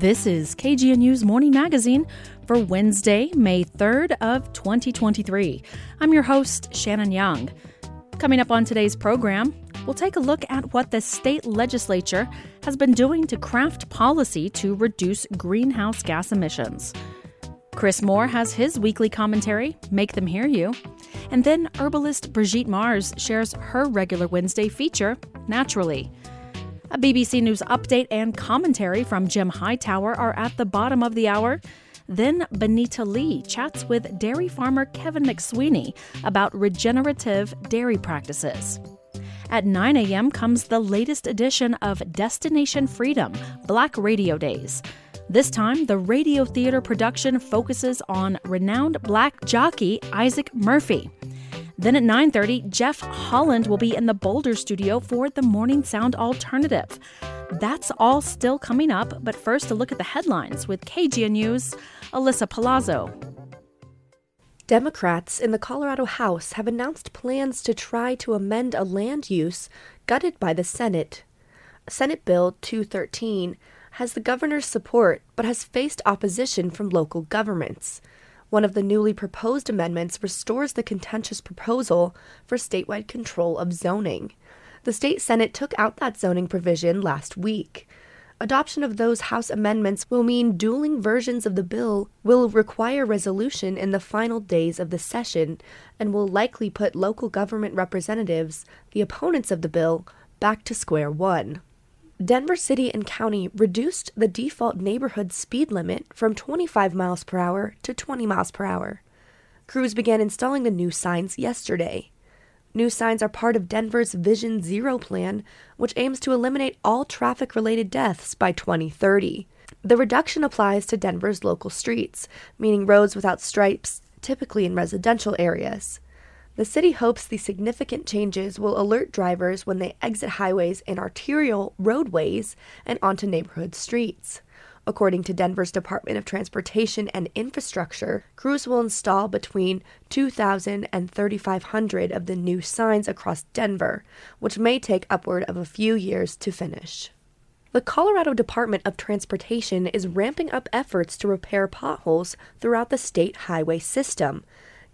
This is KGNU's Morning Magazine for Wednesday, May 3rd of 2023. I'm your host, Shannon Young. Coming up on today's program, we'll take a look at what the state legislature has been doing to craft policy to reduce greenhouse gas emissions. Chris Moore has his weekly commentary, Make Them Hear You. And then herbalist Brigitte Mars shares her regular Wednesday feature, Naturally. A BBC News update and commentary from Jim Hightower are at the bottom of the hour. Then Benita Lee chats with dairy farmer Kevin McSweeney about regenerative dairy practices. At 9 a.m. comes the latest edition of Destination Freedom, Black Radio Days. This time, the radio theater production focuses on renowned Black jockey Isaac Murphy. Then at 9:30, Jeff Holland will be in the Boulder studio for the Morning Sound Alternative. That's all still coming up, but first a look at the headlines with KGNU's Alyssa Palazzo. Democrats in the Colorado House have announced plans to try to amend a land use gutted by the Senate. Senate Bill 213 has the governor's support but has faced opposition from local governments. One of the newly proposed amendments restores the contentious proposal for statewide control of zoning. The state Senate took out that zoning provision last week. Adoption of those House amendments will mean dueling versions of the bill will require resolution in the final days of the session and will likely put local government representatives, the opponents of the bill, back to square one. Denver City and County reduced the default neighborhood speed limit from 25 miles per hour to 20 miles per hour. Crews began installing the new signs yesterday. New signs are part of Denver's Vision Zero plan, which aims to eliminate all traffic-related deaths by 2030. The reduction applies to Denver's local streets, meaning roads without stripes, typically in residential areas. The city hopes the significant changes will alert drivers when they exit highways and arterial roadways and onto neighborhood streets. According to Denver's Department of Transportation and Infrastructure, crews will install between 2,000 and 3,500 of the new signs across Denver, which may take upward of a few years to finish. The Colorado Department of Transportation is ramping up efforts to repair potholes throughout the state highway system.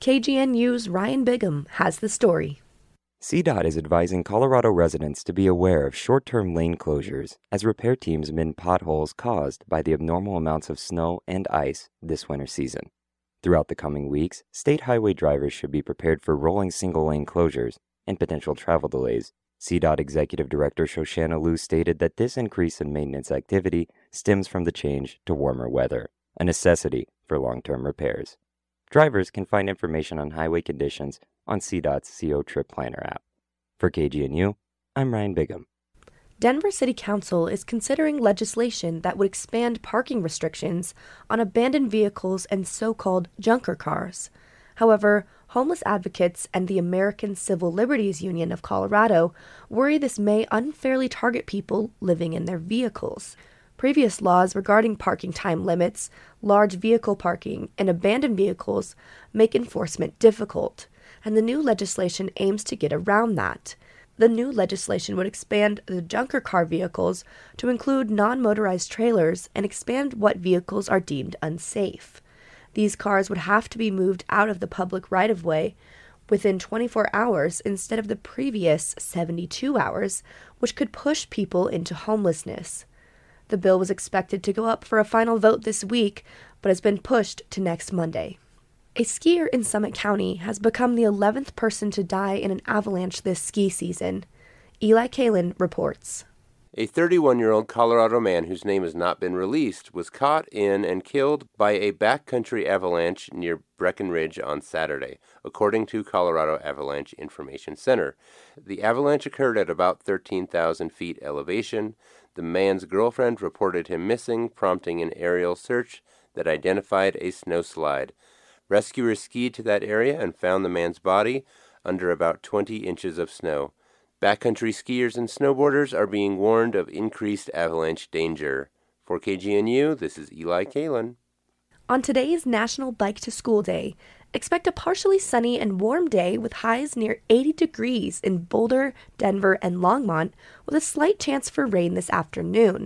KGNU's Ryan Bigham has the story. CDOT is advising Colorado residents to be aware of short-term lane closures as repair teams mend potholes caused by the abnormal amounts of snow and ice this winter season. Throughout the coming weeks, state highway drivers should be prepared for rolling single-lane closures and potential travel delays. CDOT Executive Director Shoshana Liu stated that this increase in maintenance activity stems from the change to warmer weather, a necessity for long-term repairs. Drivers can find information on highway conditions on CDOT's CO Trip Planner app. For KGNU, I'm Ryan Bigham. Denver City Council is considering legislation that would expand parking restrictions on abandoned vehicles and so-called junker cars. However, homeless advocates and the American Civil Liberties Union of Colorado worry this may unfairly target people living in their vehicles. Previous laws regarding parking time limits, large vehicle parking, and abandoned vehicles make enforcement difficult, and the new legislation aims to get around that. The new legislation would expand the junker car vehicles to include non-motorized trailers and expand what vehicles are deemed unsafe. These cars would have to be moved out of the public right-of-way within 24 hours instead of the previous 72 hours, which could push people into homelessness. The bill was expected to go up for a final vote this week, but has been pushed to next Monday. A skier in Summit County has become the 11th person to die in an avalanche this ski season. Eli Kalin reports. A 31-year-old Colorado man whose name has not been released was caught in and killed by a backcountry avalanche near Breckenridge on Saturday, according to Colorado Avalanche Information Center. The avalanche occurred at about 13,000 feet elevation. The man's girlfriend reported him missing, prompting an aerial search that identified a snowslide. Rescuers skied to that area and found the man's body under about 20 inches of snow. Backcountry skiers and snowboarders are being warned of increased avalanche danger. For KGNU, this is Eli Kalin. On today's National Bike to School Day, expect a partially sunny and warm day with highs near 80 degrees in Boulder, Denver, and Longmont, with a slight chance for rain this afternoon.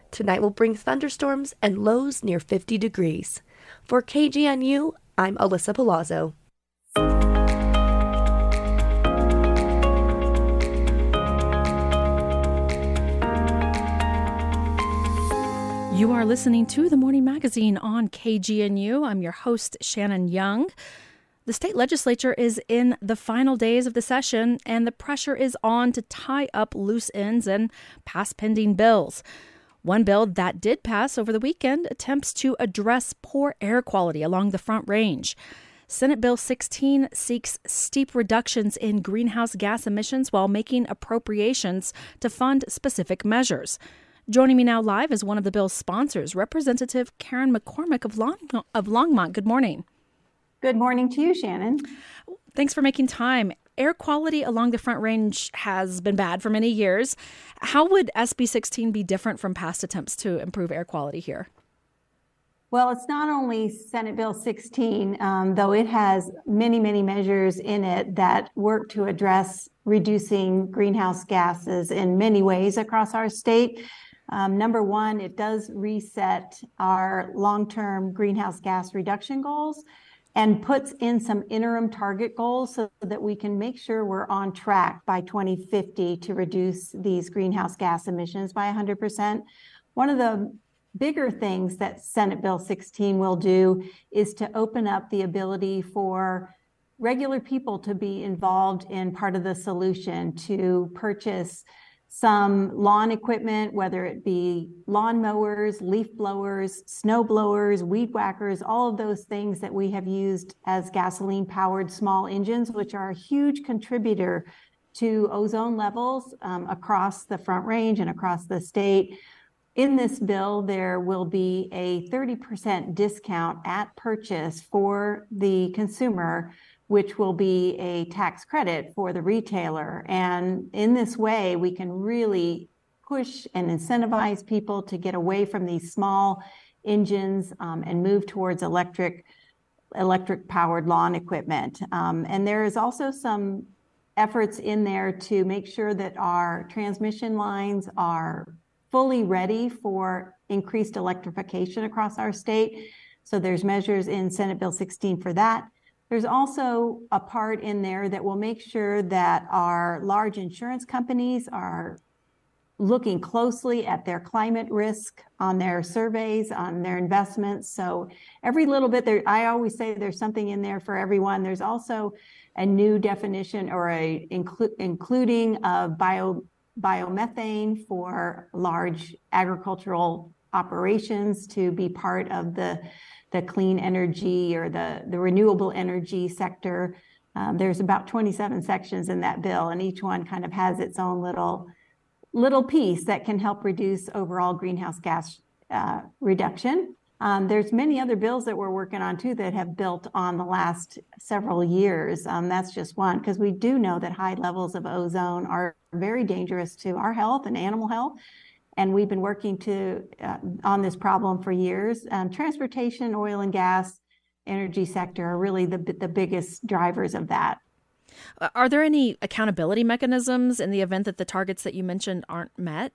Tonight will bring thunderstorms and lows near 50 degrees. For KGNU, I'm Alyssa Palazzo. You are listening to The Morning Magazine on KGNU. I'm your host, Shannon Young. The state legislature is in the final days of the session, and the pressure is on to tie up loose ends and pass pending bills. One bill that did pass over the weekend attempts to address poor air quality along the Front Range. Senate Bill 16 seeks steep reductions in greenhouse gas emissions while making appropriations to fund specific measures. Joining me now live is one of the bill's sponsors, Representative Karen McCormick of Longmont. Good morning. Good morning to you, Shannon. Thanks for making time. Air quality along the Front Range has been bad for many years. How would SB 16 be different from past attempts to improve air quality here? Well, it's not only Senate Bill 16, though it has many, many measures in it that work to address reducing greenhouse gases in many ways across our state. Number one, it does reset our long-term greenhouse gas reduction goals and puts in some interim target goals so that we can make sure we're on track by 2050 to reduce these greenhouse gas emissions by 100%. One of the bigger things that Senate Bill 16 will do is to open up the ability for regular people to be involved in part of the solution, to purchase some lawn equipment, whether it be lawn mowers, leaf blowers, snow blowers, weed whackers, all of those things that we have used as gasoline-powered small engines, which are a huge contributor to ozone levels across the Front Range and across the state. In this bill, there will be a 30% discount at purchase for the consumer, which will be a tax credit for the retailer. And in this way, we can really push and incentivize people to get away from these small engines and move towards electric powered lawn equipment. And there is also some efforts in there to make sure that our transmission lines are fully ready for increased electrification across our state. So there's measures in Senate Bill 16 for that. There's also a part in there that will make sure that our large insurance companies are looking closely at their climate risk on their surveys, on their investments. So every little bit there, I always say there's something in there for everyone. There's also a new definition or including of biomethane for large agricultural operations to be part of the clean energy or the renewable energy sector. There's about 27 sections in that bill, and each one kind of has its own little piece that can help reduce overall greenhouse gas reduction. There's many other bills that we're working on too that have built on the last several years. That's just one, because we do know that high levels of ozone are very dangerous to our health and animal health. And we've been working on this problem for years. Transportation, oil and gas, energy sector are really the biggest drivers of that. Are there any accountability mechanisms in the event that the targets that you mentioned aren't met?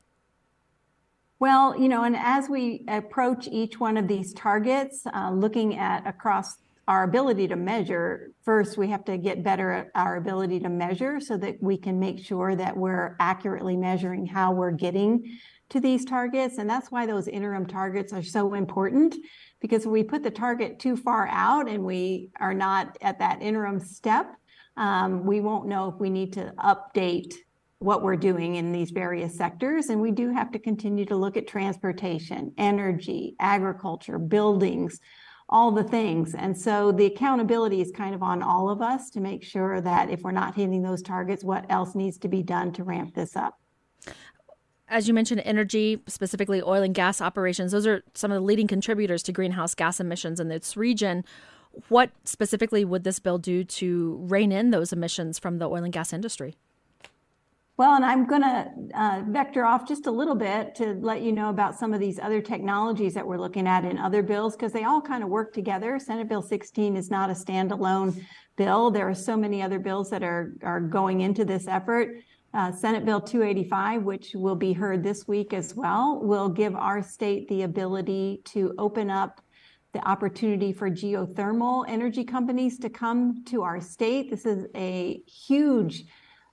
Well, and as we approach each one of these targets, looking at across our ability to measure, first we have to get better at our ability to measure so that we can make sure that we're accurately measuring how we're getting to these targets. And that's why those interim targets are so important, because if we put the target too far out and we are not at that interim step, we won't know if we need to update what we're doing in these various sectors. And we do have to continue to look at transportation, energy, agriculture, buildings, all the things. And so the accountability is kind of on all of us to make sure that if we're not hitting those targets, what else needs to be done to ramp this up? As you mentioned, energy, specifically oil and gas operations, those are some of the leading contributors to greenhouse gas emissions in this region. What specifically would this bill do to rein in those emissions from the oil and gas industry? Well, and I'm going to vector off just a little bit to let you know about some of these other technologies that we're looking at in other bills, because they all kind of work together. Senate Bill 16 is not a standalone bill. There are so many other bills that are going into this effort. Senate Bill 285, which will be heard this week as well, will give our state the ability to open up the opportunity for geothermal energy companies to come to our state. This is a huge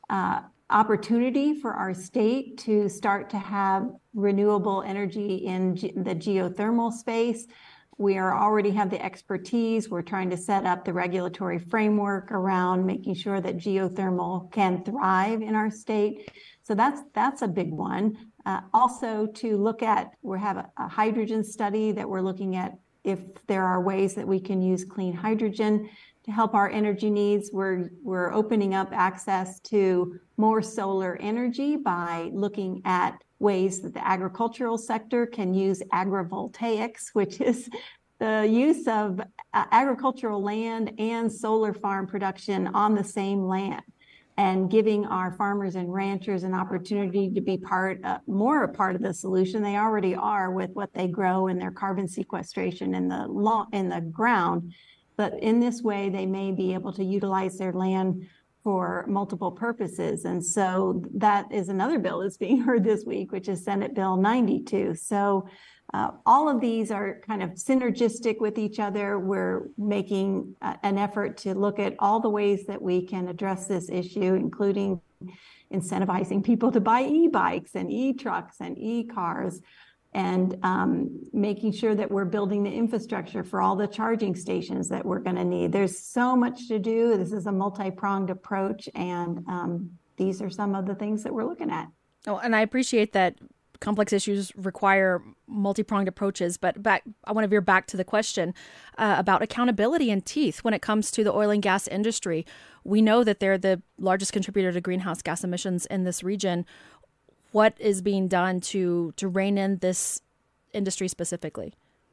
opportunity for our state to start to have renewable energy in the geothermal space. We already have the expertise. We're trying to set up the regulatory framework around making sure that geothermal can thrive in our state. So that's a big one. Also to look at, we have a hydrogen study that we're looking at if there are ways that we can use clean hydrogen to help our energy needs. We're opening up access to more solar energy by looking at ways that the agricultural sector can use agrivoltaics, which is the use of agricultural land and solar farm production on the same land, and giving our farmers and ranchers an opportunity to be more a part of the solution. They already are with what they grow and their carbon sequestration in the ground. But in this way, they may be able to utilize their land for multiple purposes. And so that is another bill that's being heard this week, which is Senate Bill 92. So all of these are kind of synergistic with each other. We're making an effort to look at all the ways that we can address this issue, including incentivizing people to buy e-bikes and e-trucks and e-cars, and making sure that we're building the infrastructure for all the charging stations that we're going to need. There's so much to do. This is a multi-pronged approach, and these are some of the things that we're looking at. Oh, and I appreciate that complex issues require multi-pronged approaches, but I want to veer back to the question about accountability and teeth when it comes to the oil and gas industry. We know that they're the largest contributor to greenhouse gas emissions in this region. What is being done to rein in this industry specifically?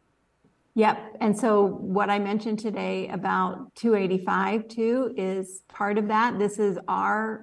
Yep. And so what I mentioned today about 285 too is part of that. This is our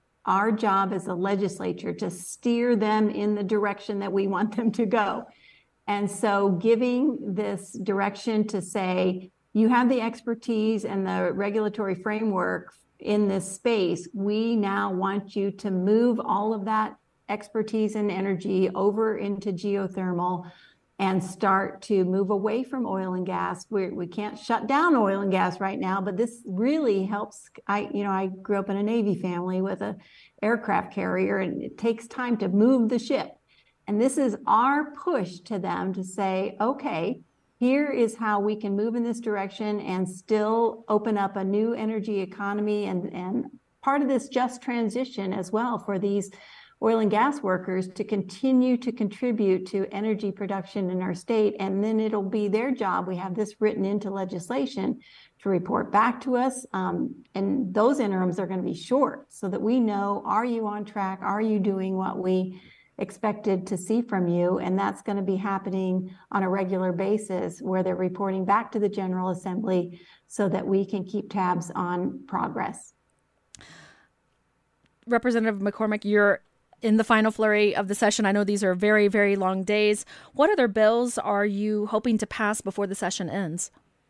job as a legislature to steer them in the direction that we want them to go. And so giving this direction to say, you have the expertise and the regulatory framework in this space. We now want you to move all of that expertise and energy over into geothermal and start to move away from oil and gas. We can't shut down oil and gas right now, but this really helps. I grew up in a Navy family with an aircraft carrier, and it takes time to move the ship. And this is our push to them to say, okay, here is how we can move in this direction and still open up a new energy economy and part of this just transition as well for these oil and gas workers to continue to contribute to energy production in our state. And then it'll be their job. We have this written into legislation to report back to us. And those interims are going to be short so that we know, are you on track? Are you doing what we expected to see from you? And that's going to be happening on a regular basis where they're reporting back to the General Assembly so that we can keep tabs on progress. Representative McCormick, you're in the final flurry of the session. I know these are very, very long days. What other bills are you hoping to pass before the session ends?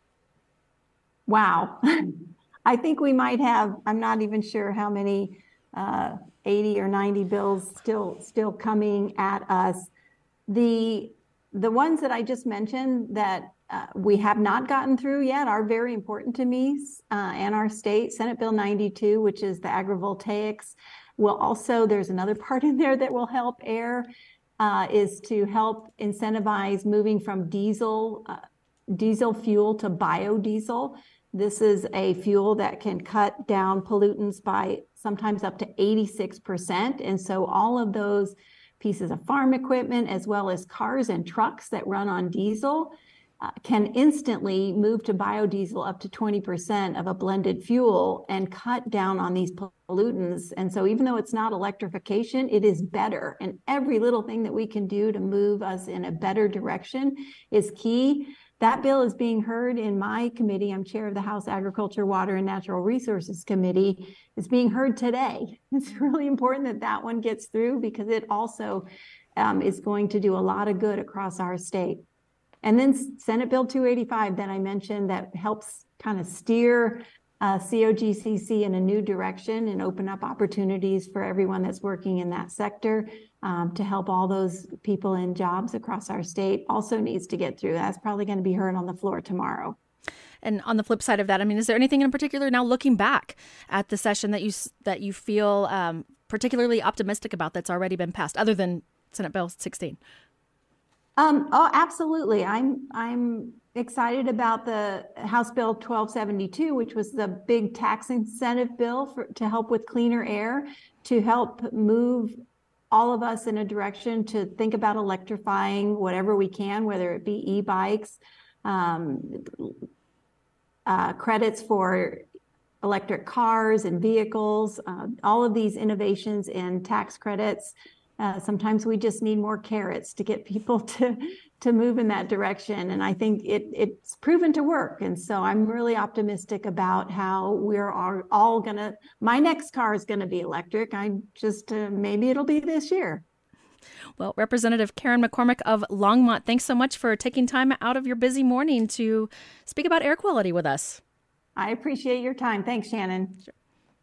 Wow. I think we might have, I'm not even sure how many 80 or 90 bills still coming at us. The ones that I just mentioned that we have not gotten through yet are very important to me and our state. Senate Bill 92, which is the agrivoltaics, will also, there's another part in there that will help air, is to help incentivize moving from diesel fuel to biodiesel. This is a fuel that can cut down pollutants by sometimes up to 86%. And so all of those pieces of farm equipment, as well as cars and trucks that run on diesel, can instantly move to biodiesel up to 20% of a blended fuel and cut down on these pollutants. And so even though it's not electrification, it is better. And every little thing that we can do to move us in a better direction is key. That bill is being heard in my committee. I'm chair of the House Agriculture, Water, and Natural Resources Committee. It's being heard today. It's really important that that one gets through because it also is going to do a lot of good across our state. And then Senate Bill 285 that I mentioned that helps kind of steer COGCC in a new direction and open up opportunities for everyone that's working in that sector to help all those people in jobs across our state also needs to get through. That's probably going to be heard on the floor tomorrow. And on the flip side of that, I mean, is there anything in particular now looking back at the session that you feel particularly optimistic about that's already been passed, other than Senate Bill 16? Oh, absolutely. I'm excited about the House Bill 1272, which was the big tax incentive bill to help with cleaner air, to help move all of us in a direction to think about electrifying whatever we can, whether it be e-bikes, credits for electric cars and vehicles, all of these innovations in tax credits. Sometimes we just need more carrots to get people to move in that direction. And I think it's proven to work. And so I'm really optimistic about how we're all gonna, my next car is gonna be electric. Maybe it'll be this year. Well, Representative Karen McCormick of Longmont, thanks so much for taking time out of your busy morning to speak about air quality with us. I appreciate your time. Thanks, Shannon. Sure.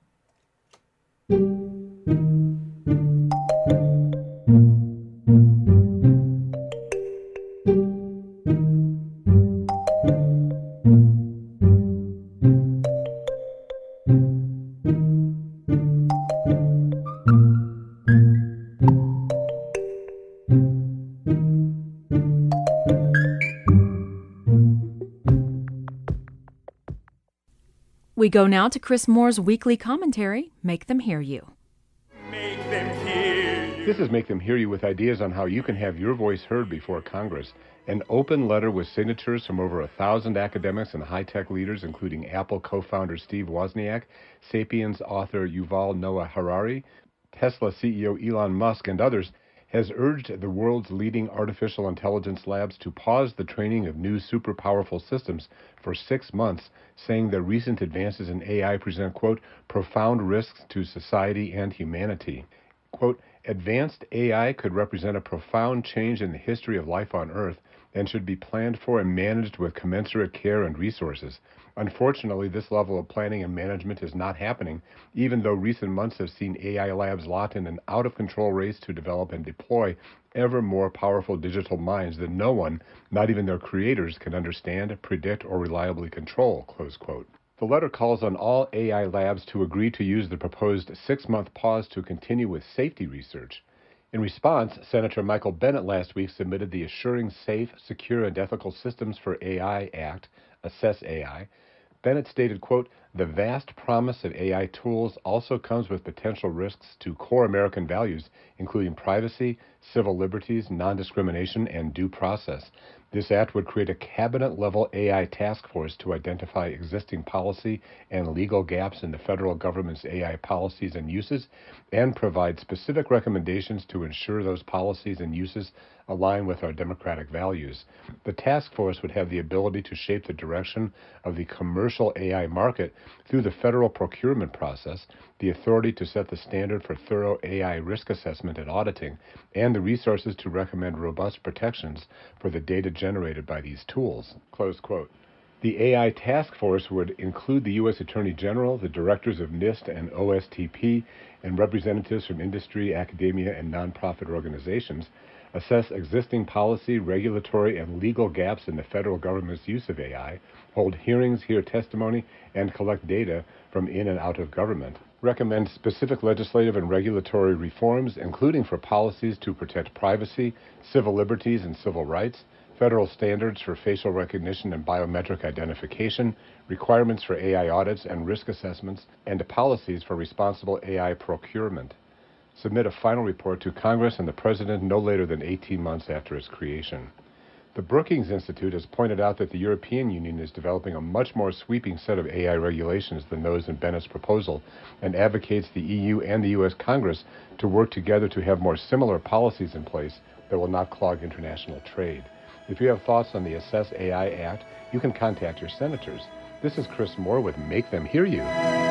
We go now to Chris Moore's weekly commentary, Make Them Hear You. Make them hear you. This is Make Them Hear You, with ideas on how you can have your voice heard before Congress. An open letter with signatures from over 1,000 academics and high-tech leaders, including Apple co-founder Steve Wozniak, Sapiens author Yuval Noah Harari, Tesla CEO Elon Musk, and others, has urged the world's leading artificial intelligence labs to pause the training of new super-powerful systems for 6 months, saying that recent advances in AI present, quote, profound risks to society and humanity. Quote, advanced AI could represent a profound change in the history of life on Earth and should be planned for and managed with commensurate care and resources. Unfortunately, this level of planning and management is not happening, even though recent months have seen AI labs locked in an out-of-control race to develop and deploy ever more powerful digital minds that no one, not even their creators, can understand, predict, or reliably control, close quote. The letter calls on all AI labs to agree to use the proposed 6-month pause to continue with safety research. In response, Senator Michael Bennet last week submitted the Assuring Safe, Secure, and Ethical Systems for AI Act, Assess AI. Bennet stated, quote, the vast promise of AI tools also comes with potential risks to core American values, including privacy, civil liberties, non-discrimination, and due process. This act would create a cabinet-level AI task force to identify existing policy and legal gaps in the federal government's AI policies and uses, and provide specific recommendations to ensure those policies and uses align with our democratic values. The task force would have the ability to shape the direction of the commercial AI market through the federal procurement process, the authority to set the standard for thorough AI risk assessment and auditing, and the resources to recommend robust protections for the data generated by these tools. Close quote. The AI task force would include the U.S. Attorney General, the directors of NIST and OSTP, and representatives from industry, academia, and nonprofit organizations, assess existing policy, regulatory, and legal gaps in the federal government's use of AI, hold hearings, hear testimony, and collect data from in and out of government, recommend specific legislative and regulatory reforms, including for policies to protect privacy, civil liberties, and civil rights, federal standards for facial recognition and biometric identification, requirements for AI audits and risk assessments, and policies for responsible AI procurement. Submit a final report to Congress and the President no later than 18 months after its creation. The Brookings Institute has pointed out that the European Union is developing a much more sweeping set of AI regulations than those in Bennett's proposal, and advocates the EU and the U.S. Congress to work together to have more similar policies in place that will not clog international trade. If you have thoughts on the Assess AI Act, you can contact your senators. This is Chris Moore with Make Them Hear You.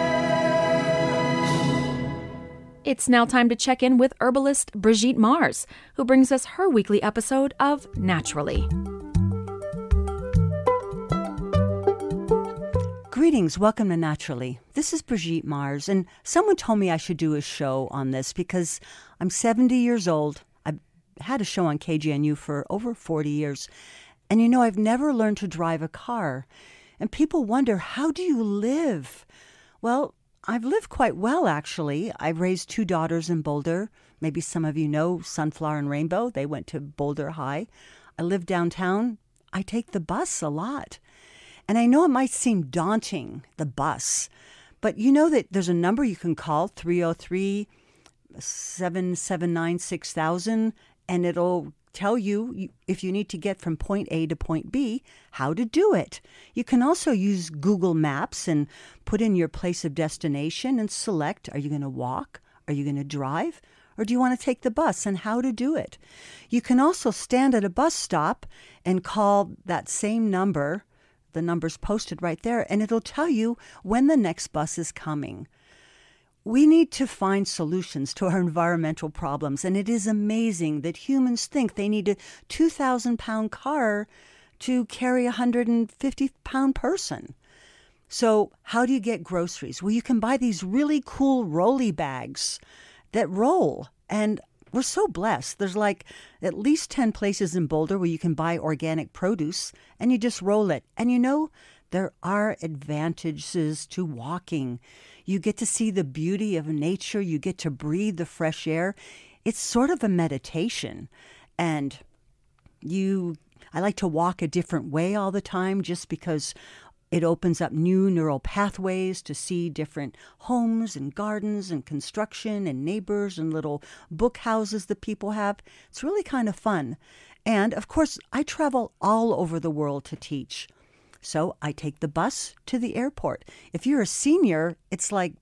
It's now time to check in with herbalist Brigitte Mars, who brings us her weekly episode of Naturally. Greetings. Welcome to Naturally. This is Brigitte Mars, and someone told me I should do a show on this because I'm 70 years old. I've had a show on KGNU for over 40 years. And I've never learned to drive a car. And people wonder, how do you live? Well, I've lived quite well, actually. I've raised 2 daughters in Boulder. Maybe some of you know Sunflower and Rainbow. They went to Boulder High. I live downtown. I take the bus a lot. And I know it might seem daunting, the bus, but you know that there's a number you can call, 303-779-6000, and it'll tell you if you need to get from point A to point B, how to do it. You can also use Google Maps and put in your place of destination and select, are you going to walk? Are you going to drive? Or do you want to take the bus, and how to do it? You can also stand at a bus stop and call that same number. The number's posted right there, and it'll tell you when the next bus is coming. We need to find solutions to our environmental problems, and it is amazing that humans think they need a 2,000-pound car to carry a 150-pound person. So how do you get groceries? Well, you can buy these really cool rolly bags that roll, and we're so blessed. There's like at least 10 places in Boulder where you can buy organic produce and you just roll it. And there are advantages to walking. You get to see the beauty of nature. You get to breathe the fresh air. It's sort of a meditation. And I like to walk a different way all the time just because it opens up new neural pathways to see different homes and gardens and construction and neighbors and little book houses that people have. It's really kind of fun. And, of course, I travel all over the world to teach. So I take the bus to the airport. If you're a senior, it's like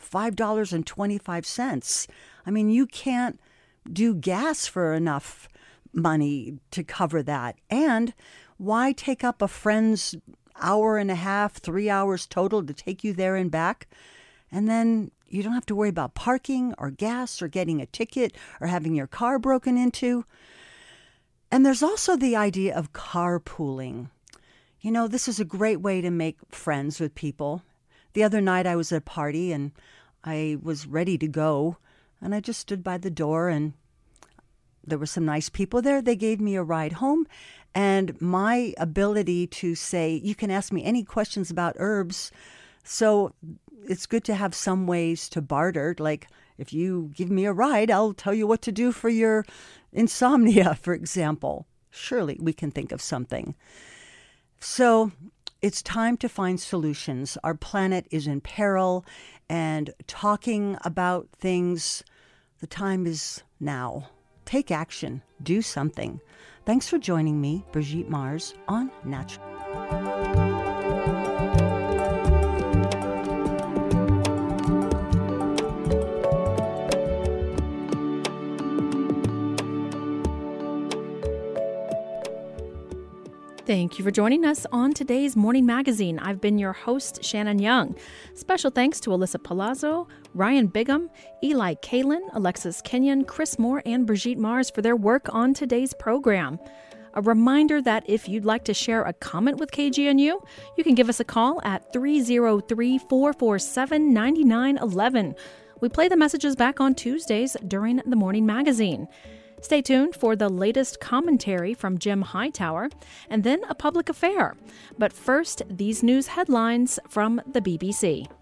$5.25. I mean, you can't do gas for enough money to cover that. And why take up a friend's hour and a half, 3 hours total to take you there and back? And then you don't have to worry about parking or gas or getting a ticket or having your car broken into. And there's also the idea of carpooling. This is a great way to make friends with people. The other night I was at a party and I was ready to go, and I just stood by the door, and there were some nice people there. They gave me a ride home. And my ability to say, you can ask me any questions about herbs. So it's good to have some ways to barter. Like, if you give me a ride, I'll tell you what to do for your insomnia, for example. Surely we can think of something. So it's time to find solutions. Our planet is in peril, and talking about things, the time is now. Take action. Do something. Thanks for joining me, Brigitte Mars, on Natural. Thank you for joining us on today's Morning Magazine. I've been your host, Shannon Young. Special thanks to Alyssa Palazzo, Ryan Bigham, Eli Kalin, Alexis Kenyon, Chris Moore, and Brigitte Mars for their work on today's program. A reminder that if you'd like to share a comment with KGNU, you can give us a call at 303-447-9911. We play the messages back on Tuesdays during the Morning Magazine. Stay tuned for the latest commentary from Jim Hightower, and then a public affair. But first, these news headlines from the BBC.